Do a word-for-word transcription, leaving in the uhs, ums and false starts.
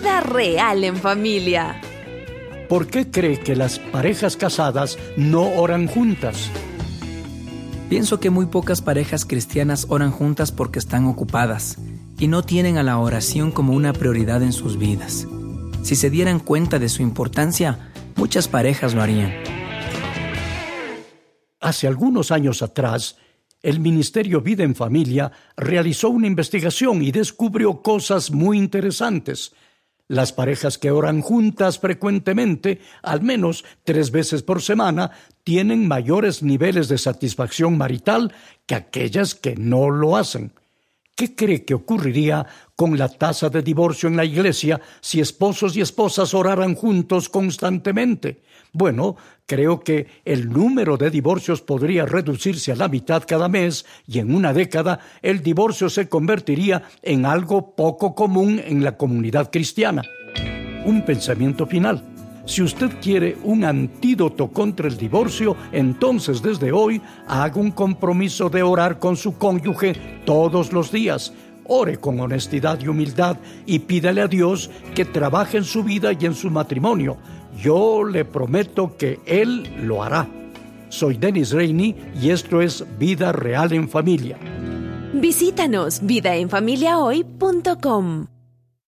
Vida real en familia. ¿Por qué cree que las parejas casadas no oran juntas? Pienso que muy pocas parejas cristianas oran juntas porque están ocupadas y no tienen a la oración como una prioridad en sus vidas. Si se dieran cuenta de su importancia, muchas parejas lo harían. Hace algunos años atrás, el Ministerio Vida en Familia realizó una investigación y descubrió cosas muy interesantes. Las parejas que oran juntas frecuentemente, al menos tres veces por semana, tienen mayores niveles de satisfacción marital que aquellas que no lo hacen. ¿Qué cree que ocurriría con la tasa de divorcio en la iglesia si esposos y esposas oraran juntos constantemente? Bueno, creo que el número de divorcios podría reducirse a la mitad cada mes y en una década el divorcio se convertiría en algo poco común en la comunidad cristiana. Un pensamiento final. Si usted quiere un antídoto contra el divorcio, entonces desde hoy haga un compromiso de orar con su cónyuge todos los días. Ore con honestidad y humildad y pídale a Dios que trabaje en su vida y en su matrimonio. Yo le prometo que Él lo hará. Soy Dennis Rainey y esto es Vida Real en Familia. Visítanos vida en familia hoy punto com.